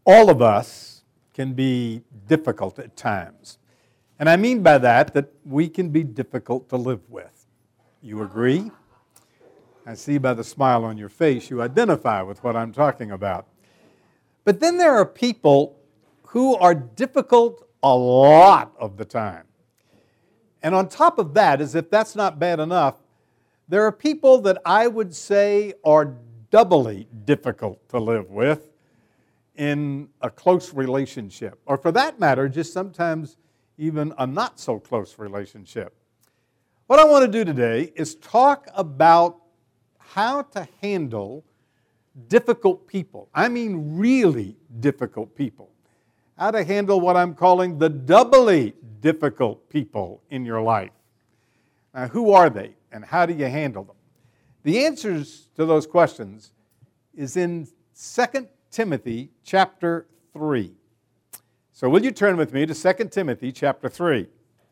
All of us can be difficult at times. And I mean by that we can be difficult to live with. You agree? I see by the smile on your face you identify with what I'm talking about. But then there are people who are difficult a lot of the time. And on top of that, as if that's not bad enough, there are people that I would say are doubly difficult to live with in a close relationship, or for that matter, just sometimes even a not so close relationship. What I want to do today is talk about how to handle difficult people. I mean really difficult people. How to handle what I'm calling the doubly difficult people in your life. Now, who are they and how do you handle them? The answers to those questions is in 2 Timothy chapter 3. So will you turn with me to 2 Timothy chapter 3?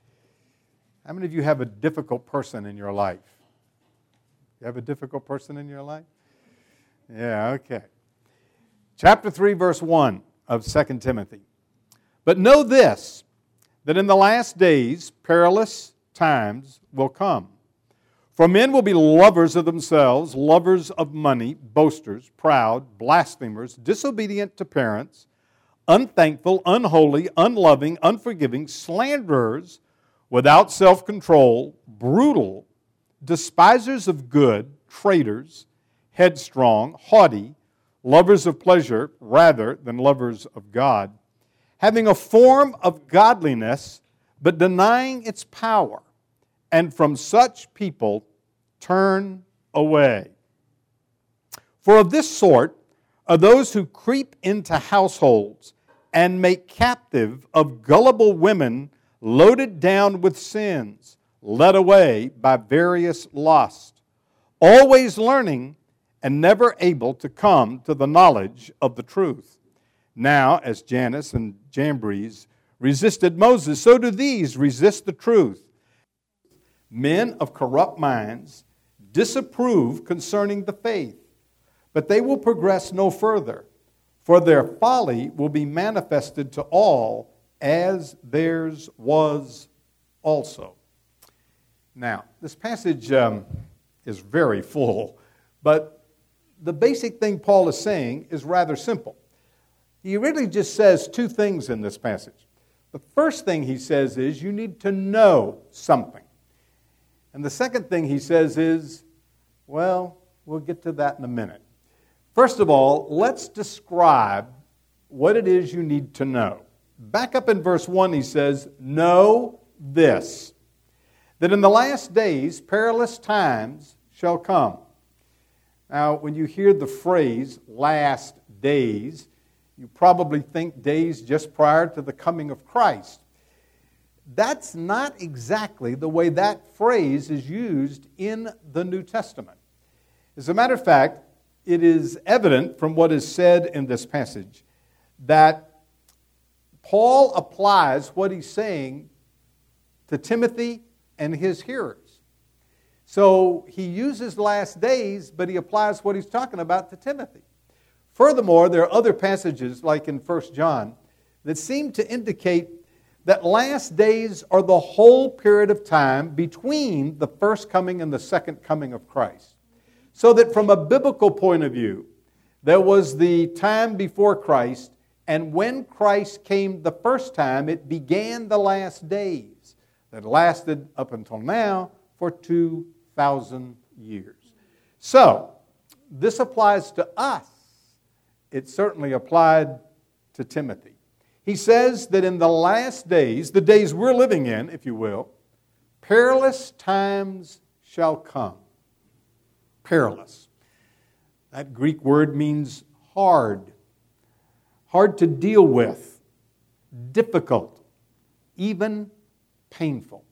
How many of you have a difficult person in your life? You have a difficult person in your life? Yeah, okay. Chapter 3, verse 1 of 2 Timothy. But know this, that in the last days perilous times will come. For men will be lovers of themselves, lovers of money, boasters, proud, blasphemers, disobedient to parents, unthankful, unholy, unloving, unforgiving, slanderers, without self-control, brutal, despisers of good, traitors, headstrong, haughty, lovers of pleasure rather than lovers of God, having a form of godliness but denying its power. And from such people turn away. For of this sort are those who creep into households and make captive of gullible women loaded down with sins, led away by various lusts, always learning and never able to come to the knowledge of the truth. Now, as Jannes and Jambres resisted Moses, so do these resist the truth. Men of corrupt minds disapprove concerning the faith, but they will progress no further, for their folly will be manifested to all, as theirs was also. Now, this passage is very full, but the basic thing Paul is saying is rather simple. He really just says two things in this passage. The first thing he says is you need to know something. And the second thing he says is, well, we'll get to that in a minute. First of all, let's describe what it is you need to know. Back up in verse 1, he says, know this, that in the last days perilous times shall come. Now, when you hear the phrase last days, you probably think days just prior to the coming of Christ. That's not exactly the way that phrase is used in the New Testament. As a matter of fact, it is evident from what is said in this passage that Paul applies what he's saying to Timothy and his hearers. So he uses last days, but he applies what he's talking about to Timothy. Furthermore, there are other passages, like in 1 John, that seem to indicate that last days are the whole period of time between the first coming and the second coming of Christ. So that from a biblical point of view, there was the time before Christ, and when Christ came the first time, it began the last days that lasted up until now for 2,000 years. So, this applies to us. It certainly applied to Timothy. He says that in the last days, the days we're living in, if you will, perilous times shall come. Perilous. That Greek word means hard. Hard to deal with. Difficult. Even painful.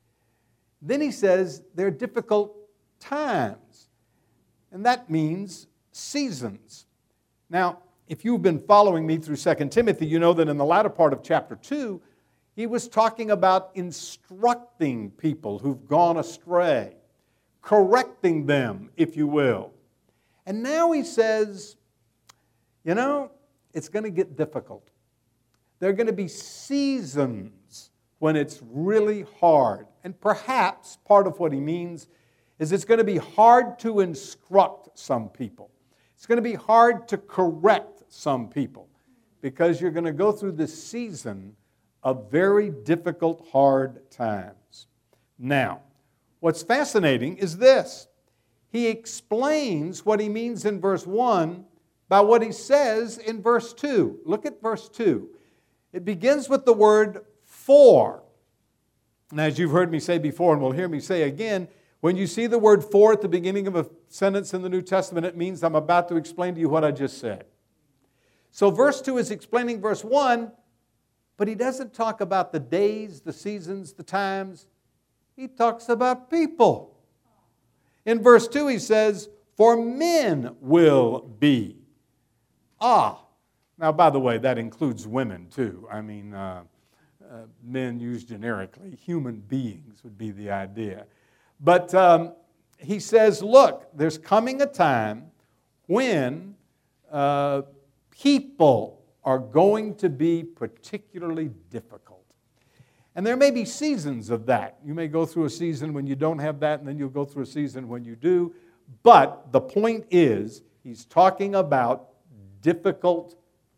Then he says they're difficult times. And that means seasons. Now, if you've been following me through 2 Timothy, you know that in the latter part of chapter 2, he was talking about instructing people who've gone astray, correcting them, if you will. And now he says, you know, it's going to get difficult. There are going to be seasons when it's really hard. And perhaps part of what he means is it's going to be hard to instruct some people. It's going to be hard to correct some people because you're going to go through this season of very difficult, hard times. Now, what's fascinating is this. He explains what he means in verse 1 by what he says in verse 2. Look at verse 2. It begins with the word for. And as you've heard me say before and will hear me say again, when you see the word for at the beginning of a sentence in the New Testament, it means I'm about to explain to you what I just said. So verse 2 is explaining verse 1, but he doesn't talk about the days, the seasons, the times. He talks about people. In verse 2 he says, for men will be. Now by the way, that includes women too. I mean, men used generically. Human beings would be the idea. But he says, look, there's coming a time when people are going to be particularly difficult. And there may be seasons of that. You may go through a season when you don't have that, and then you'll go through a season when you do. But the point is, he's talking about difficult,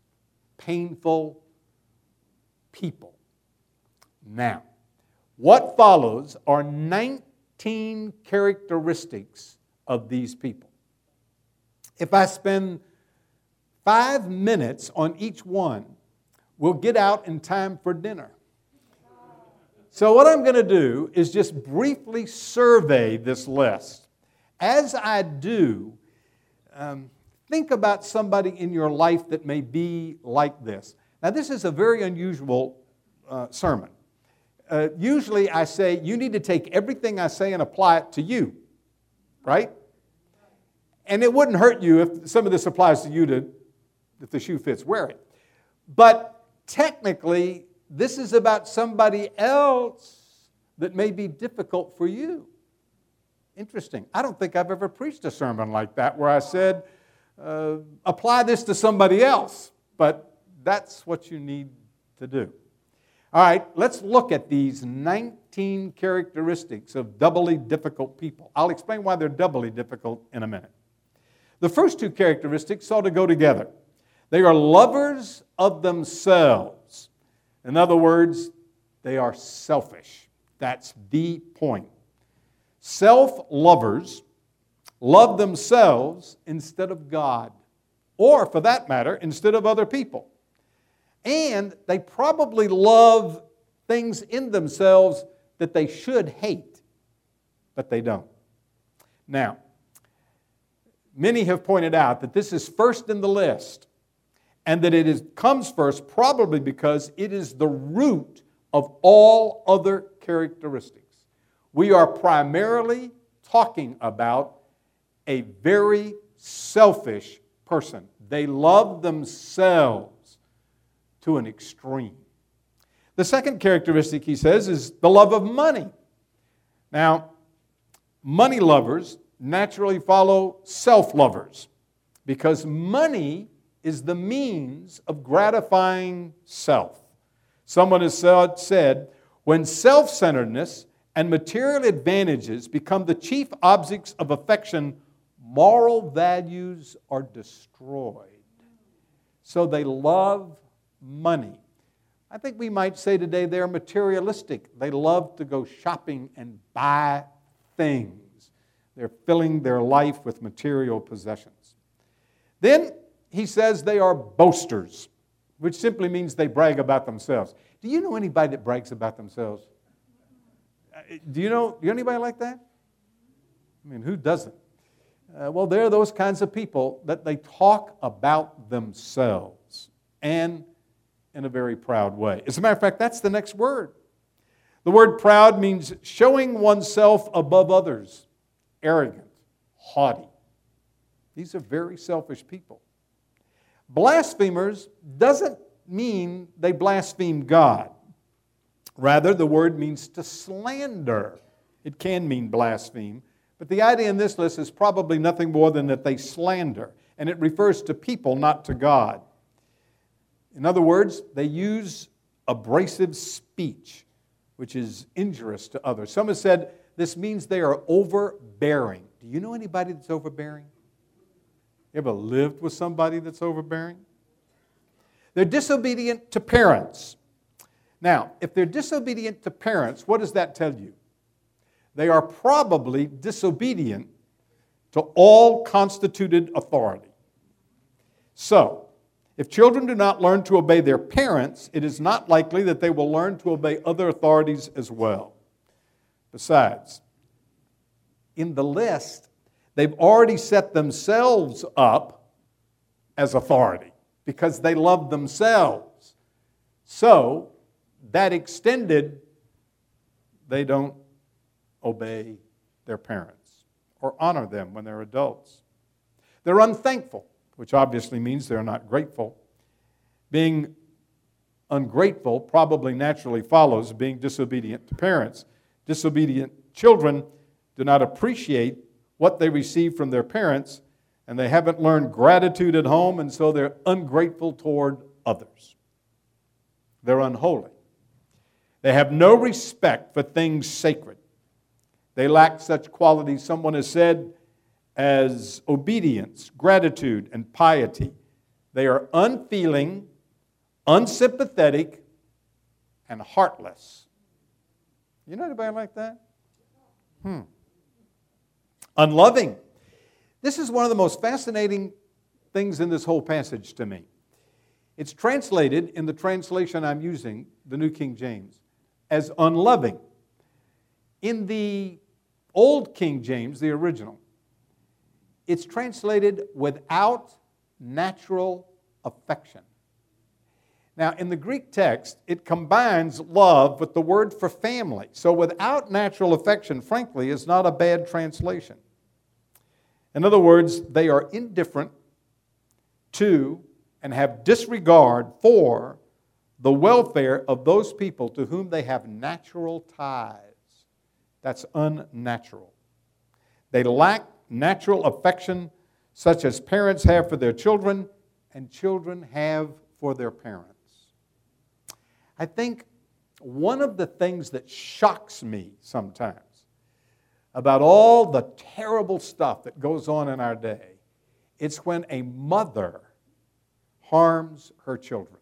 painful people. Now, what follows are 19 characteristics of these people. If I spend 5 minutes on each one, we'll get out in time for dinner. So what I'm going to do is just briefly survey this list. As I do, think about somebody in your life that may be like this. Now, this is a very unusual sermon. Usually I say, you need to take everything I say and apply it to you, right? And it wouldn't hurt you if some of this applies to you if the shoe fits, wear it. But technically, this is about somebody else that may be difficult for you. Interesting. I don't think I've ever preached a sermon like that where I said, apply this to somebody else. But that's what you need to do. All right, let's look at these 19 characteristics of doubly difficult people. I'll explain why they're doubly difficult in a minute. The first two characteristics ought to go together. They are lovers of themselves. In other words, they are selfish. That's the point. Self-lovers love themselves instead of God, or for that matter, instead of other people. And they probably love things in themselves that they should hate, but they don't. Now, many have pointed out that this is first in the list, and that comes first probably because it is the root of all other characteristics. We are primarily talking about a very selfish person. They love themselves to an extreme. The second characteristic, he says, is the love of money. Now, money lovers naturally follow self-lovers because money is the means of gratifying self. Someone has said, when self-centeredness and material advantages become the chief objects of affection, moral values are destroyed. So they love money. I think we might say today they're materialistic. They love to go shopping and buy things. They're filling their life with material possessions. Then he says they are boasters, which simply means they brag about themselves. Do you know anybody that brags about themselves? Do you know anybody like that? I mean, who doesn't? Well, there are those kinds of people that they talk about themselves, and in a very proud way. As a matter of fact, that's the next word. The word proud means showing oneself above others, arrogant, haughty. These are very selfish people. Blasphemers doesn't mean they blaspheme God. Rather, the word means to slander. It can mean blaspheme, but the idea in this list is probably nothing more than that they slander, and it refers to people, not to God. In other words, they use abrasive speech, which is injurious to others. Some have said this means they are overbearing. Do you know anybody that's overbearing? You ever lived with somebody that's overbearing? They're disobedient to parents. Now, if they're disobedient to parents, what does that tell you? They are probably disobedient to all constituted authority. So, if children do not learn to obey their parents, it is not likely that they will learn to obey other authorities as well. Besides, in the list, they've already set themselves up as authority because they love themselves. So, that extended, they don't obey their parents or honor them when they're adults. They're unthankful, which obviously means they're not grateful. Being ungrateful probably naturally follows being disobedient to parents. Disobedient children do not appreciate what they receive from their parents, and they haven't learned gratitude at home, and so they're ungrateful toward others. They're unholy. They have no respect for things sacred. They lack such qualities, someone has said, as obedience, gratitude, and piety. They are unfeeling, unsympathetic, and heartless. You know anybody like that? Unloving. This is one of the most fascinating things in this whole passage to me. It's translated in the translation I'm using, the New King James, as unloving. In the Old King James, the original, it's translated without natural affection. Now, in the Greek text, it combines love with the word for family. So without natural affection, frankly, is not a bad translation. In other words, they are indifferent to and have disregard for the welfare of those people to whom they have natural ties. That's unnatural. They lack natural affection such as parents have for their children and children have for their parents. I think one of the things that shocks me sometimes about all the terrible stuff that goes on in our day, it's when a mother harms her children.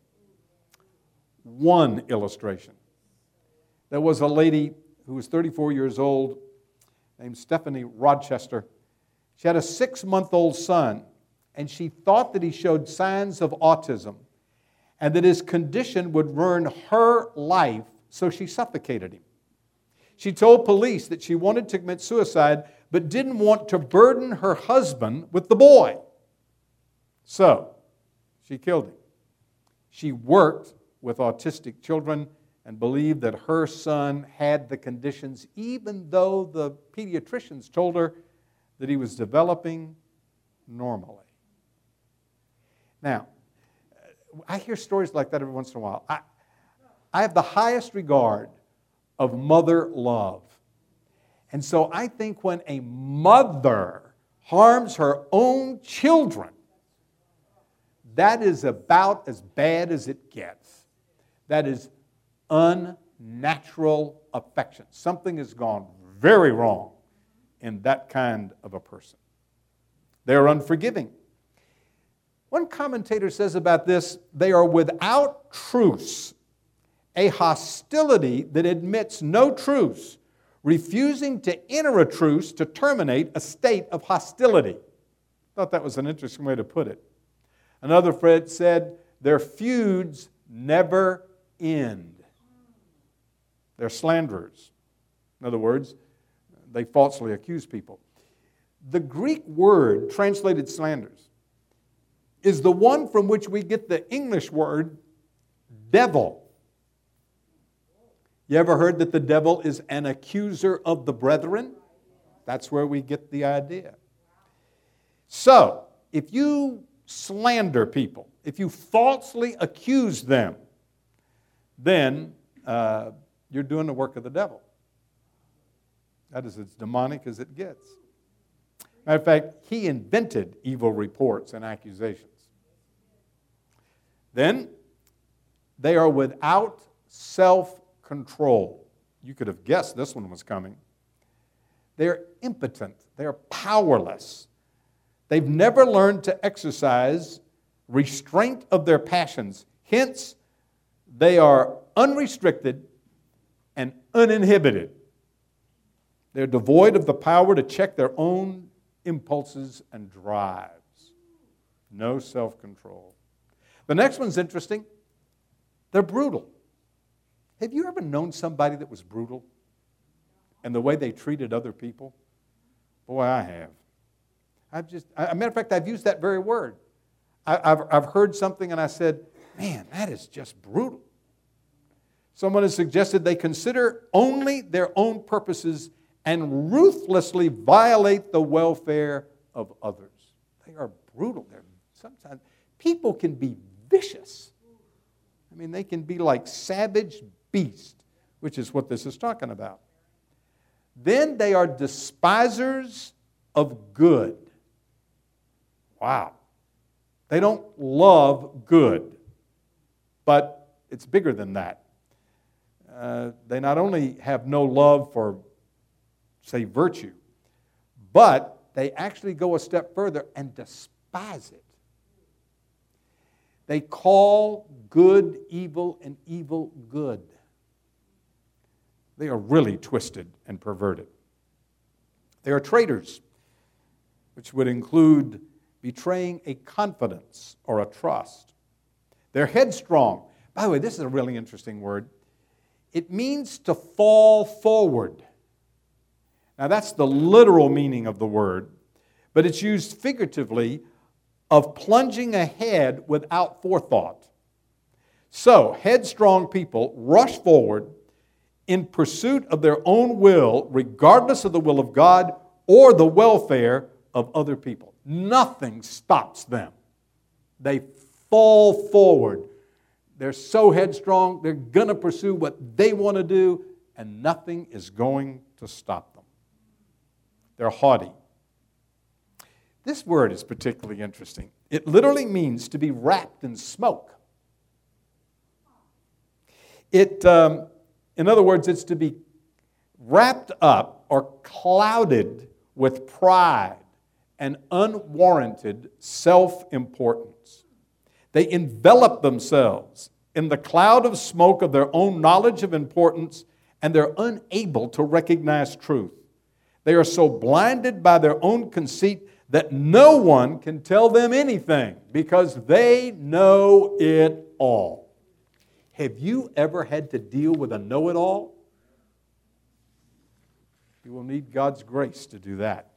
One illustration. There was a lady who was 34 years old named Stephanie Rochester. She had a 6-month-old son, and she thought that he showed signs of autism and that his condition would ruin her life, so she suffocated him. She told police that she wanted to commit suicide but didn't want to burden her husband with the boy. So, she killed him. She worked with autistic children and believed that her son had the conditions, even though the pediatricians told her that he was developing normally. Now, I hear stories like that every once in a while. I have the highest regard of mother love. And so I think when a mother harms her own children, that is about as bad as it gets. That is unnatural affection. Something has gone very wrong in that kind of a person. They are unforgiving. One commentator says about this, they are without truce, a hostility that admits no truce, refusing to enter a truce to terminate a state of hostility. I thought that was an interesting way to put it. Another friend said, their feuds never end. They're slanderers. In other words, they falsely accuse people. The Greek word translated slanders is the one from which we get the English word devil. You ever heard that the devil is an accuser of the brethren? That's where we get the idea. So, if you slander people, if you falsely accuse them, then you're doing the work of the devil. That is as demonic as it gets. Matter of fact, he invented evil reports and accusations. Then, They are without self-control. You could have guessed this one was coming. They're impotent. They're powerless. They've never learned to exercise restraint of their passions. Hence, they are unrestricted and uninhibited. They're devoid of the power to check their own impulses and drives. No self-control. The next one's interesting. They're brutal. Have you ever known somebody that was brutal? And the way they treated other people? Boy, I have. As a matter of fact, I've used that very word. I've heard something and I said, man, that is just brutal. Someone has suggested they consider only their own purposes and ruthlessly violate the welfare of others. They are brutal. Sometimes people can be vicious. I mean, they can be like savage beasts, which is what this is talking about. Then they are despisers of good. Wow. They don't love good, but it's bigger than that. They not only have no love for, say, virtue, but they actually go a step further and despise it. They call good evil and evil good. They are really twisted and perverted. They are traitors, which would include betraying a confidence or a trust. They're headstrong. By the way, this is a really interesting word. It means to fall forward. Now, that's the literal meaning of the word, but it's used figuratively of plunging ahead without forethought. So, headstrong people rush forward in pursuit of their own will, regardless of the will of God or the welfare of other people. Nothing stops them. They fall forward. They're so headstrong, they're going to pursue what they want to do, and nothing is going to stop them. They're haughty. This word is particularly interesting. It literally means to be wrapped in smoke. In other words, it's to be wrapped up or clouded with pride and unwarranted self-importance. They envelop themselves in the cloud of smoke of their own knowledge of importance, and they're unable to recognize truth. They are so blinded by their own conceit that no one can tell them anything because they know it all. Have you ever had to deal with a know-it-all? You will need God's grace to do that.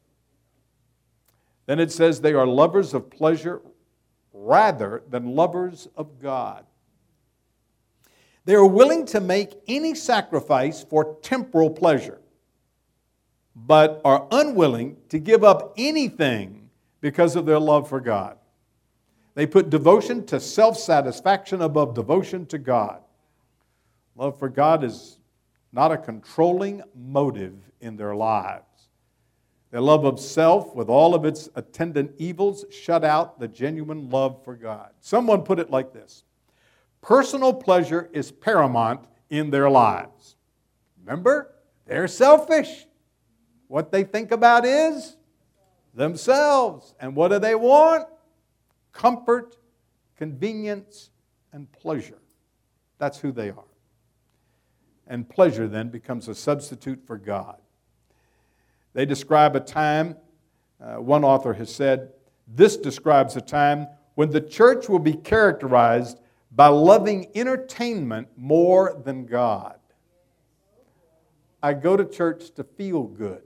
Then it says they are lovers of pleasure rather than lovers of God. They are willing to make any sacrifice for temporal pleasure, but are unwilling to give up anything because of their love for God. They put devotion to self-satisfaction above devotion to God. Love for God is not a controlling motive in their lives. Their love of self, with all of its attendant evils, shut out the genuine love for God. Someone put it like this: personal pleasure is paramount in their lives. Remember, they're selfish. What they think about is themselves. And what do they want? Comfort, convenience, and pleasure. That's who they are. And pleasure then becomes a substitute for God. They describe a time, one author has said, this describes a time when the church will be characterized by loving entertainment more than God. I go to church to feel good.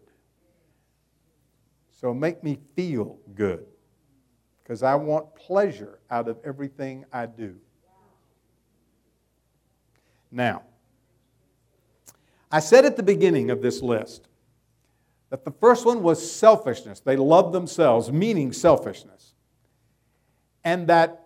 So make me feel good, because I want pleasure out of everything I do. Now, I said at the beginning of this list that the first one was selfishness. They love themselves, meaning selfishness. And that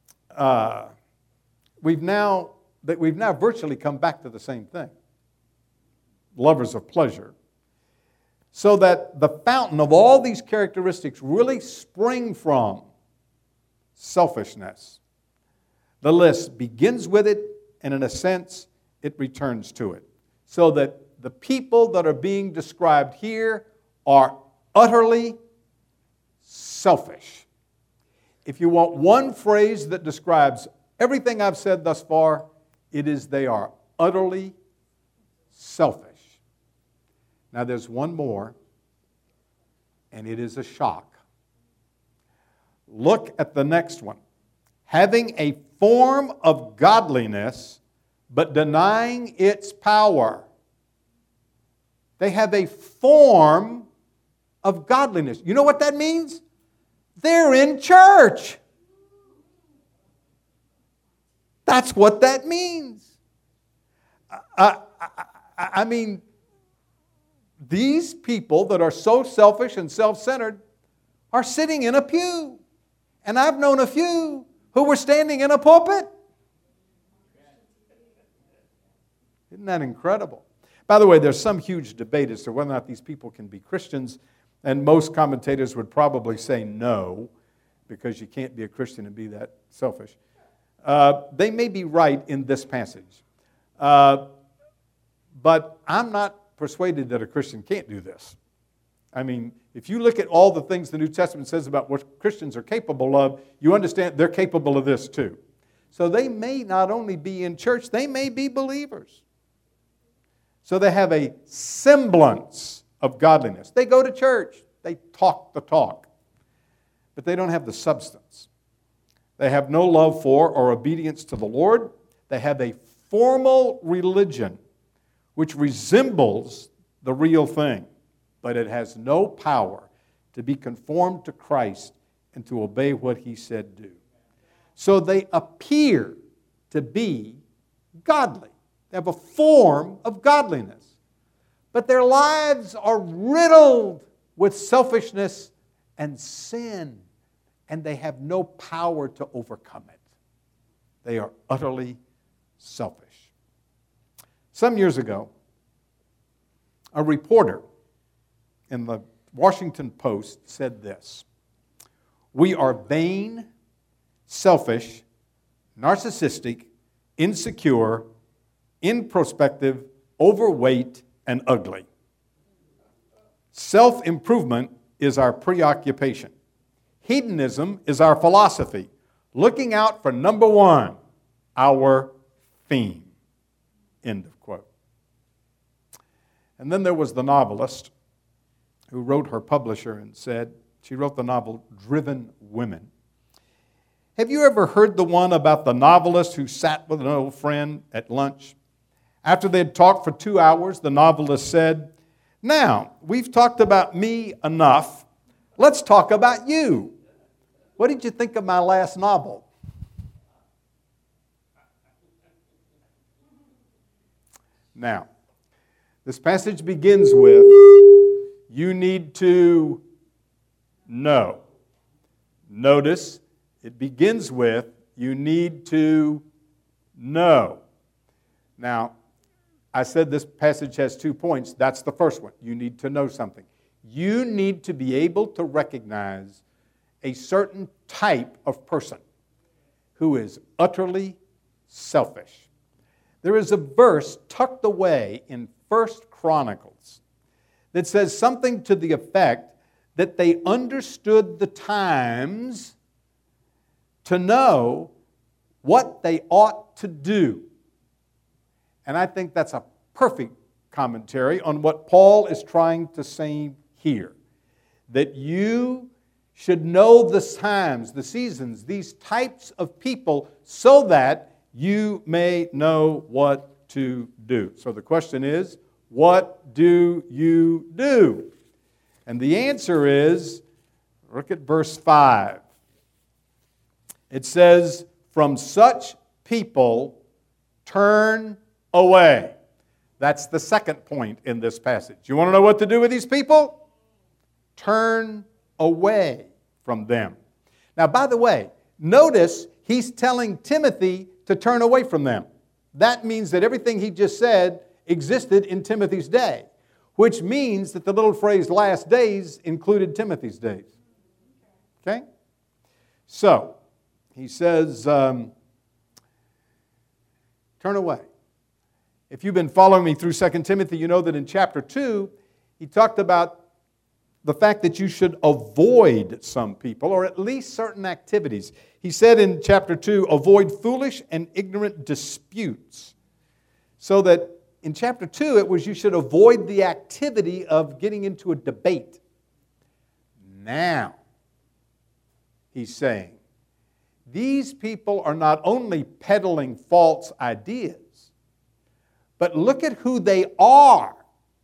we've now virtually come back to the same thing. Lovers of pleasure. So that the fountain of all these characteristics really spring from selfishness. The list begins with it, and in a sense, it returns to it. So that the people that are being described here are utterly selfish. If you want one phrase that describes everything I've said thus far, it is they are utterly selfish. Now there's one more, and it is a shock. Look at the next one. Having a form of godliness, but denying its power. They have a form of godliness. You know what that means? They're in church. That's what that means. I mean, these people that are so selfish and self-centered are sitting in a pew. And I've known a few who were standing in a pulpit. Isn't that incredible? By the way, there's some huge debate as to whether or not these people can be Christians, and most commentators would probably say no, because you can't be a Christian and be that selfish. They may be right in this passage. But I'm not persuaded that a Christian can't do this. I mean, if you look at all the things the New Testament says about what Christians are capable of, you understand they're capable of this too. So they may not only be in church, they may be believers. So they have a semblance of godliness. They go to church. They talk the talk. But they don't have the substance. They have no love for or obedience to the Lord. They have a formal religion which resembles the real thing, but it has no power to be conformed to Christ and to obey what He said do. So they appear to be godly. They have a form of godliness. But their lives are riddled with selfishness and sin, and they have no power to overcome it. They are utterly selfish. Some years ago, a reporter in the Washington Post said this: "We are vain, selfish, narcissistic, insecure, introspective, overweight, and ugly. Self-improvement is our preoccupation. Hedonism is our philosophy, looking out for number one, our theme." End of quote. And then there was the novelist who wrote her publisher and said, she wrote the novel Driven Women. Have you ever heard the one about the novelist who sat with an old friend at lunch? After they had talked for 2 hours, the novelist said, "Now, we've talked about me enough. Let's talk about you. What did you think of my last novel?" Now, this passage begins with, you need to know. Notice, it begins with, you need to know. Now, I said this passage has 2 points. That's the first one. You need to know something. You need to be able to recognize a certain type of person who is utterly selfish. There is a verse tucked away in 1 Chronicles that says something to the effect that they understood the times to know what they ought to do. And I think that's a perfect commentary on what Paul is trying to say here. That you should know the times, the seasons, these types of people, so that you may know what to do. So the question is, what do you do? And the answer is, look at verse 5. It says, "From such people turn away." That's the second point in this passage. You want to know what to do with these people? Turn away from them. Now, by the way, notice he's telling Timothy to turn away from them. That means that everything he just said existed in Timothy's day, which means that the little phrase last days included Timothy's days. Okay? So, he says, Turn away. If you've been following me through 2 Timothy, you know that in chapter 2, he talked about the fact that you should avoid some people, or at least certain activities. He said in chapter 2, avoid foolish and ignorant disputes. So that in chapter 2, it was you should avoid the activity of getting into a debate. Now, he's saying, these people are not only peddling false ideas, but look at who they are.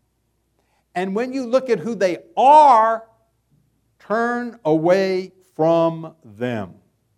And when you look at who they are, turn away from them.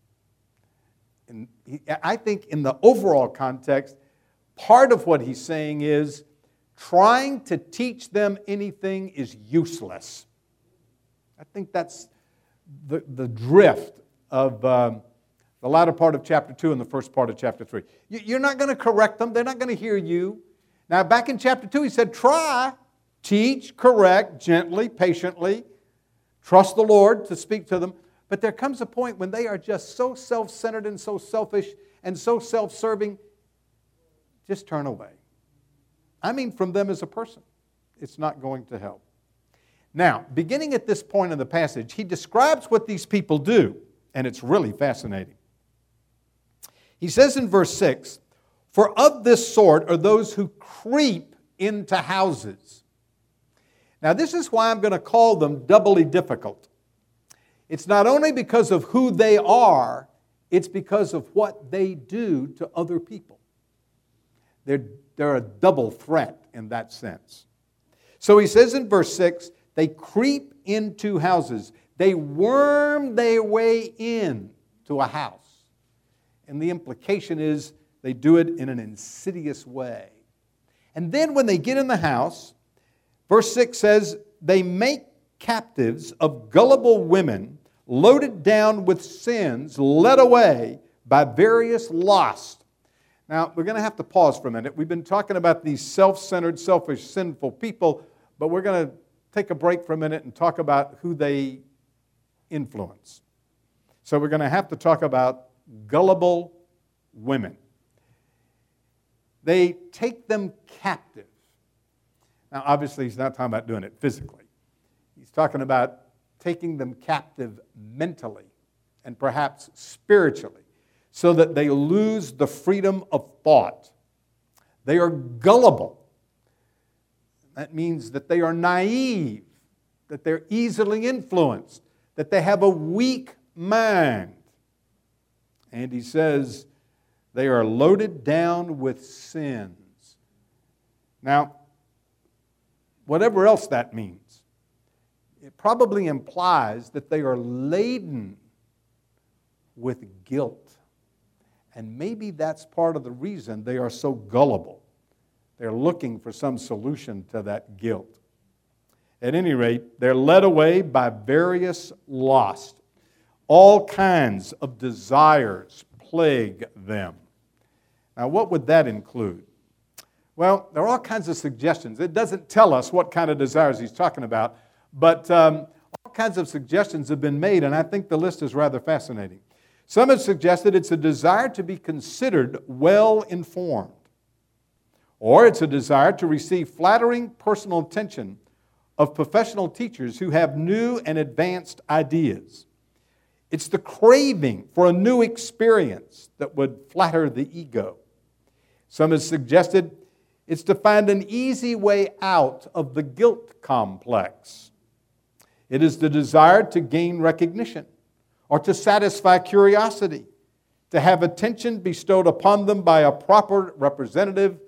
And I think in the overall context, part of what he's saying is trying to teach them anything is useless. I think that's the drift of the latter part of chapter 2 and the first part of chapter 3. You're not going to correct them. They're not going to hear you. Now, back in chapter 2, he said, try, teach, correct, gently, patiently. Trust the Lord to speak to them. But there comes a point when they are just so self-centered and so selfish and so self-serving, just turn away. I mean, from them as a person. It's not going to help. Now, beginning at this point in the passage, he describes what these people do, and it's really fascinating. He says in verse 6, for of this sort are those who creep into houses. Now, this is why I'm going to call them doubly difficult. It's not only because of who they are, it's because of what they do to other people. They're a double threat in that sense. So he says in verse 6, they creep into houses. They worm their way in to a house. And the implication is they do it in an insidious way. And then when they get in the house, verse 6 says, they make captives of gullible women loaded down with sins, led away by various lusts. Now, we're going to have to pause for a minute. We've been talking about these self-centered, selfish, sinful people, but we're going to take a break for a minute and talk about who they influence. So we're going to have to talk about gullible women. They take them captive. Now, obviously, he's not talking about doing it physically. He's talking about taking them captive mentally and perhaps spiritually so that they lose the freedom of thought. They are gullible. That means that they are naive, that they're easily influenced, that they have a weak mind. And he says they are loaded down with sins. Now, whatever else that means, it probably implies that they are laden with guilt. And maybe that's part of the reason they are so gullible. They're looking for some solution to that guilt. At any rate, they're led away by various lusts. All kinds of desires plague them. Now, what would that include? Well, there are all kinds of suggestions. It doesn't tell us what kind of desires he's talking about, but all kinds of suggestions have been made, and I think the list is rather fascinating. Some have suggested it's a desire to be considered well-informed, or it's a desire to receive flattering personal attention of professional teachers who have new and advanced ideas. It's the craving for a new experience that would flatter the ego. Some have suggested it's to find an easy way out of the guilt complex. It is the desire to gain recognition or to satisfy curiosity, to have attention bestowed upon them by a prominent representative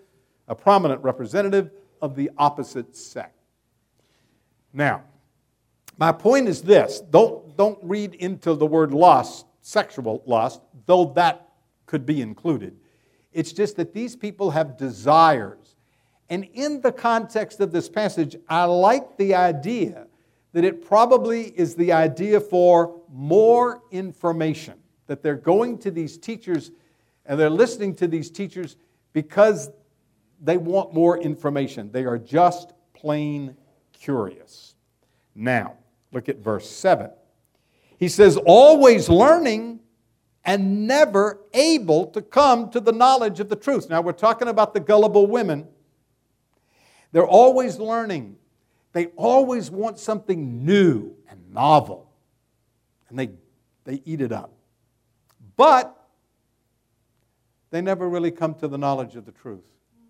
of the opposite sex. Now, my point is this. Don't read into the word lust, sexual lust, though that could be included. It's just that these people have desires. And in the context of this passage, I like the idea that it probably is the idea for more information, that they're going to these teachers and they're listening to these teachers because they want more information. They are just plain curious. Now, look at verse 7. He says, always learning and never able to come to the knowledge of the truth. Now, we're talking about the gullible women. They're always learning. They always want something new and novel, and they eat it up. But they never really come to the knowledge of the truth.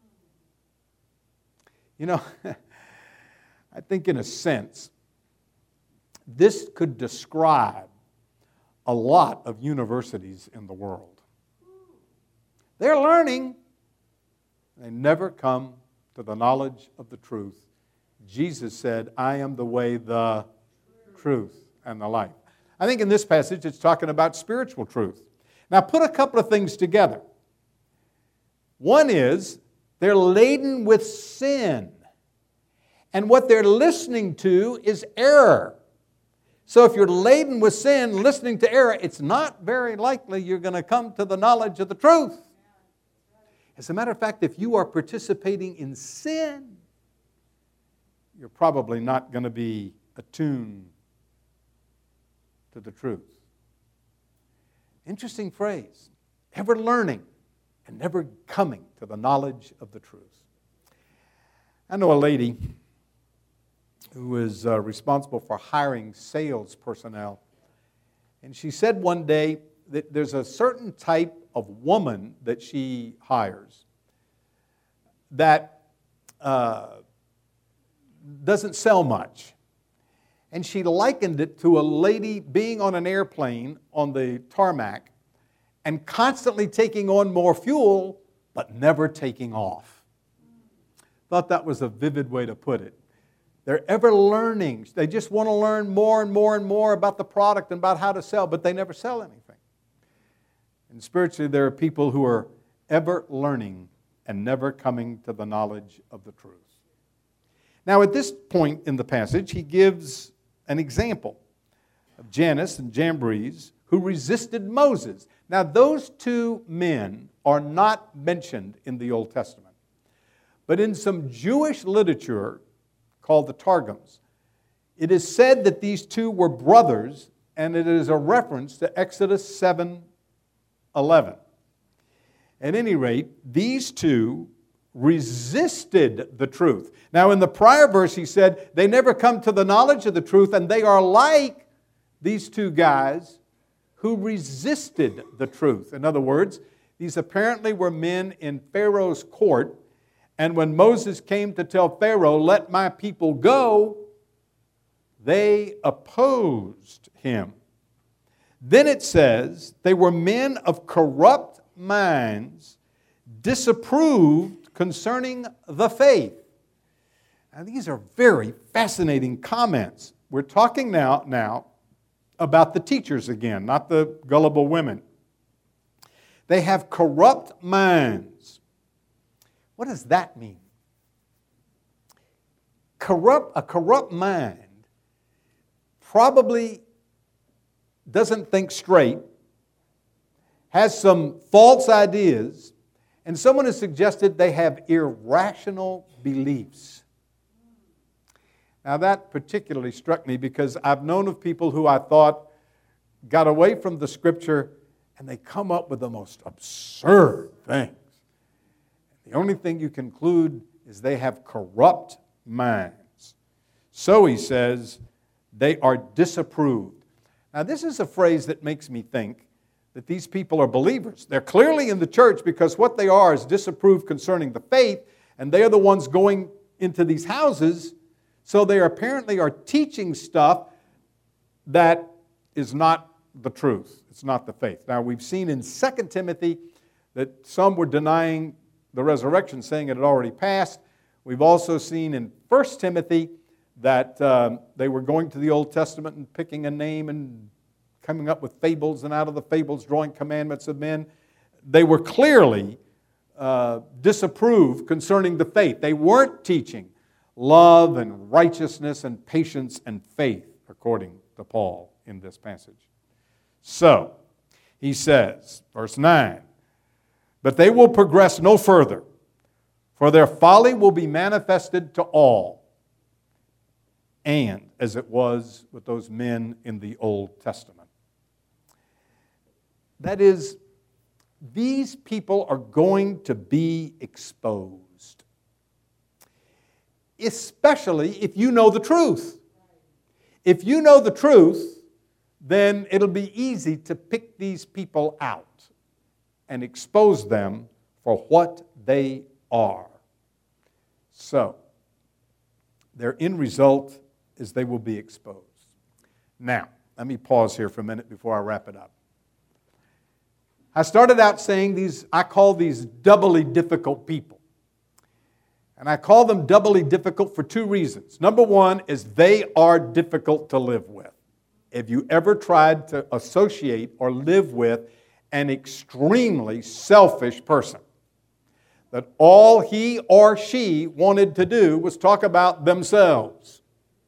You know, I think in a sense, this could describe a lot of universities in the world. They're learning. They never come to the knowledge of the truth. Jesus said, I am the way, the truth, and the life. I think in this passage it's talking about spiritual truth. Now put a couple of things together. One is they're laden with sin. And what they're listening to is error. So if you're laden with sin, listening to error, it's not very likely you're going to come to the knowledge of the truth. As a matter of fact, if you are participating in sin, you're probably not going to be attuned to the truth. Interesting phrase. Ever learning and never coming to the knowledge of the truth. I know a lady who is responsible for hiring sales personnel. And she said one day that there's a certain type of woman that she hires that doesn't sell much. And she likened it to a lady being on an airplane on the tarmac and constantly taking on more fuel, but never taking off. Thought that was a vivid way to put it. They're ever learning. They just want to learn more and more and more about the product and about how to sell, but they never sell anything. And spiritually, there are people who are ever learning and never coming to the knowledge of the truth. Now, at this point in the passage, he gives an example of Jannes and Jambres who resisted Moses. Now, those two men are not mentioned in the Old Testament. But in some Jewish literature called the Targums, it is said that these two were brothers, and it is a reference to Exodus 7:11. At any rate, these two resisted the truth. Now, in the prior verse, he said, they never come to the knowledge of the truth, and they are like these two guys who resisted the truth. In other words, these apparently were men in Pharaoh's court, and when Moses came to tell Pharaoh, let my people go, they opposed him. Then it says, they were men of corrupt minds, disapproved concerning the faith. Now, these are very fascinating comments. We're talking now about the teachers again, not the gullible women. They have corrupt minds. What does that mean? A corrupt mind probably doesn't think straight, has some false ideas, and someone has suggested they have irrational beliefs. Now that particularly struck me because I've known of people who I thought got away from the Scripture and they come up with the most absurd things. The only thing you conclude is they have corrupt minds. So he says, they are disapproved. Now this is a phrase that makes me think that these people are believers. They're clearly in the church because what they are is disapproved concerning the faith, and they are the ones going into these houses, so they apparently are teaching stuff that is not the truth. It's not the faith. Now we've seen in 2 Timothy that some were denying the resurrection, saying it had already passed. We've also seen in 1 Timothy that they were going to the Old Testament and picking a name and coming up with fables, and out of the fables drawing commandments of men. They were clearly disapproved concerning the faith. They weren't teaching love and righteousness and patience and faith, according to Paul in this passage. So, he says, verse 9, but they will progress no further, for their folly will be manifested to all, and as it was with those men in the Old Testament. That is, these people are going to be exposed. Especially if you know the truth. If you know the truth, then it'll be easy to pick these people out and expose them for what they are. So, their end result is they will be exposed. Now, let me pause here for a minute before I wrap it up. I started out saying I call these doubly difficult people. And I call them doubly difficult for two reasons. Number one is they are difficult to live with. Have you ever tried to associate or live with an extremely selfish person? That all he or she wanted to do was talk about themselves.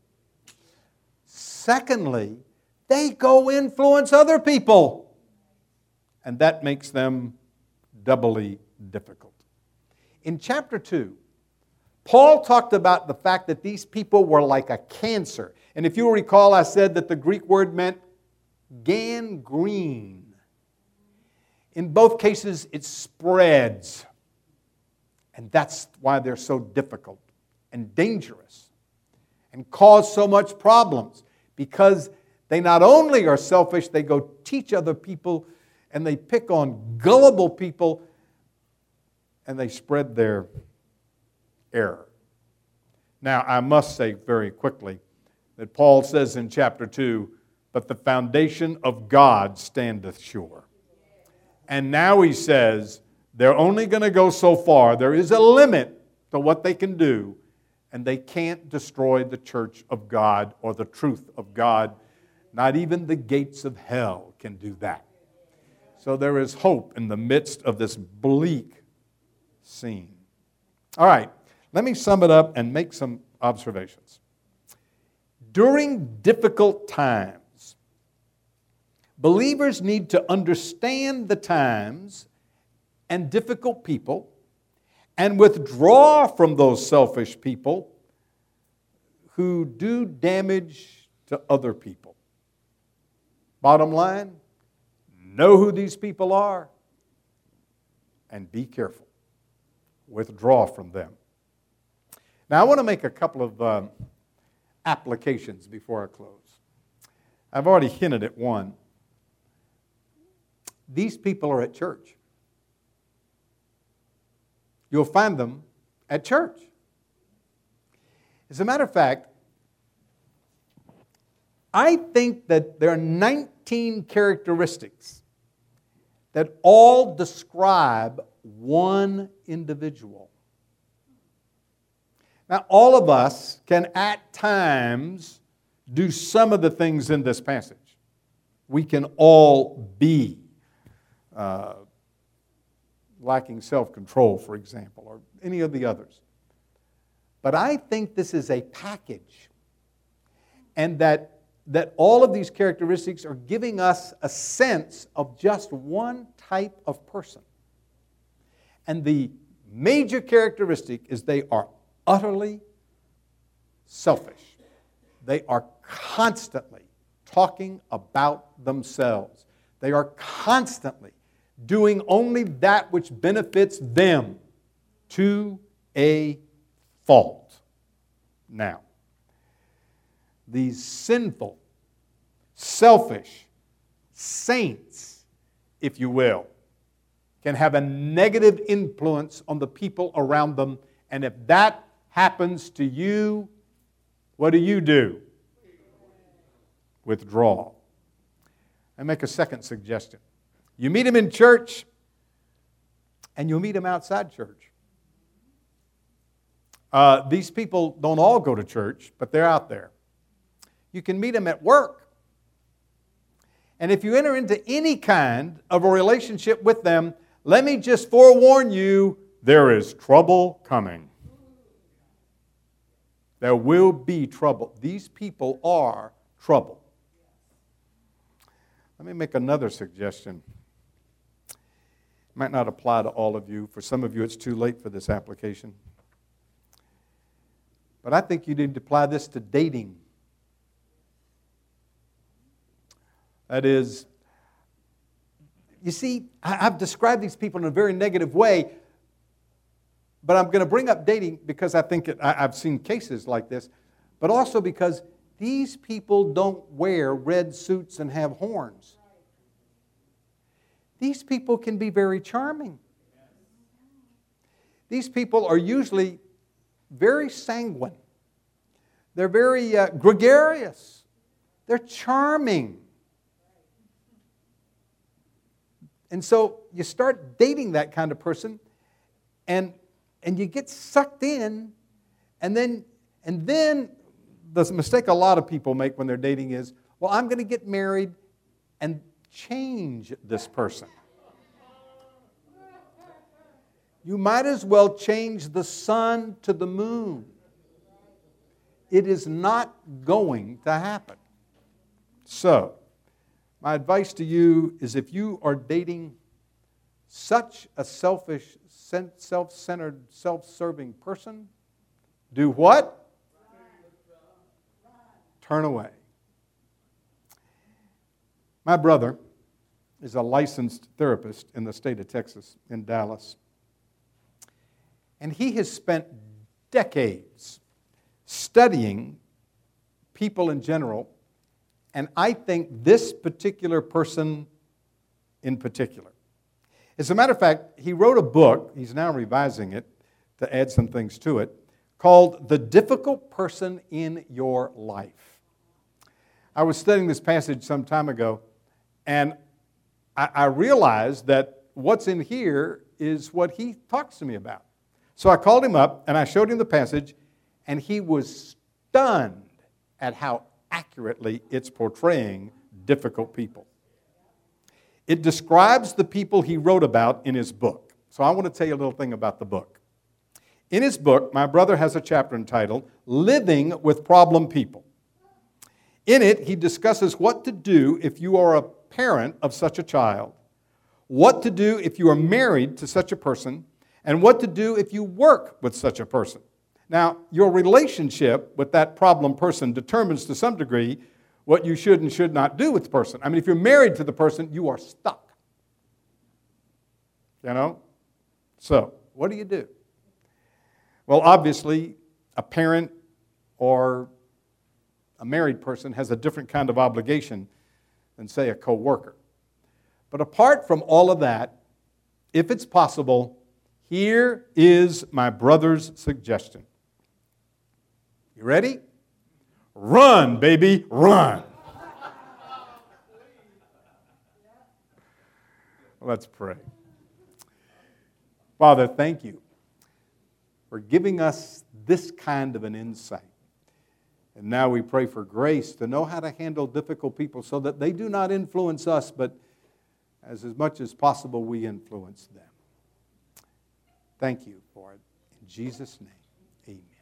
Secondly, they go influence other people. And that makes them doubly difficult. In chapter 2, Paul talked about the fact that these people were like a cancer. And if you recall, I said that the Greek word meant gangrene. In both cases, it spreads. And that's why they're so difficult and dangerous and cause so much problems. Because they not only are selfish, they go teach other people and they pick on gullible people and they spread their error. Now, I must say very quickly that Paul says in chapter 2, but the foundation of God standeth sure. And now he says, they're only going to go so far. There is a limit to what they can do, and they can't destroy the church of God or the truth of God. Not even the gates of hell can do that. So there is hope in the midst of this bleak scene. All right, let me sum it up and make some observations. During difficult times, believers need to understand the times and difficult people and withdraw from those selfish people who do damage to other people. Bottom line, know who these people are and be careful. Withdraw from them. Now, I want to make a couple of applications before I close. I've already hinted at one. These people are at church. You'll find them at church. As a matter of fact, I think that there are 19 characteristics that all describe one individual. Now, all of us can at times do some of the things in this passage. We can all be lacking self-control, for example, or any of the others. But I think this is a package, and that all of these characteristics are giving us a sense of just one type of person. And the major characteristic is they are utterly selfish. They are constantly talking about themselves. They are constantly doing only that which benefits them to a fault. Now, these sinful, selfish saints, if you will, can have a negative influence on the people around them. And if that happens to you, what do? Withdraw. I make a second suggestion. You meet them in church, and you'll meet them outside church. These people don't all go to church, but they're out there. You can meet them at work. And if you enter into any kind of a relationship with them, let me just forewarn you, there is trouble coming. There will be trouble. These people are trouble. Let me make another suggestion. It might not apply to all of you. For some of you, it's too late for this application. But I think you need to apply this to dating. That is, you see, I've described these people in a very negative way, but I'm going to bring up dating because I think I've seen cases like this, but also because these people don't wear red suits and have horns. These people can be very charming. These people are usually very sanguine. They're very gregarious. They're charming. And so you start dating that kind of person, and you get sucked in, and then the mistake a lot of people make when they're dating is, well, I'm going to get married and change this person. You might as well change the sun to the moon. It is not going to happen. So, my advice to you is if you are dating such a selfish, self-centered, self-serving person, do what? Turn away. My brother is a licensed therapist in the state of Texas, in Dallas. And he has spent decades studying people in general, and I think this particular person in particular. As a matter of fact, he wrote a book, he's now revising it to add some things to it, called The Difficult Person in Your Life. I was studying this passage some time ago, and I realized that what's in here is what he talks to me about. So I called him up, and I showed him the passage, and he was stunned at how accurately it's portraying difficult people. It describes the people he wrote about in his book. So I want to tell you a little thing about the book. In his book, my brother has a chapter entitled, Living with Problem People. In it, he discusses what to do if you are a parent of such a child, what to do if you are married to such a person, and what to do if you work with such a person. Now, your relationship with that problem person determines to some degree what you should and should not do with the person. I mean, if you're married to the person, you are stuck. You know? So, what do you do? Well, obviously, a parent or a married person has a different kind of obligation than, say, a co-worker. But apart from all of that, if it's possible, here is my brother's suggestion. You ready? Run, baby, run. Let's pray. Father, thank you for giving us this kind of an insight. And now we pray for grace to know how to handle difficult people so that they do not influence us, but as much as possible we influence them. Thank you for it. In Jesus' name, amen.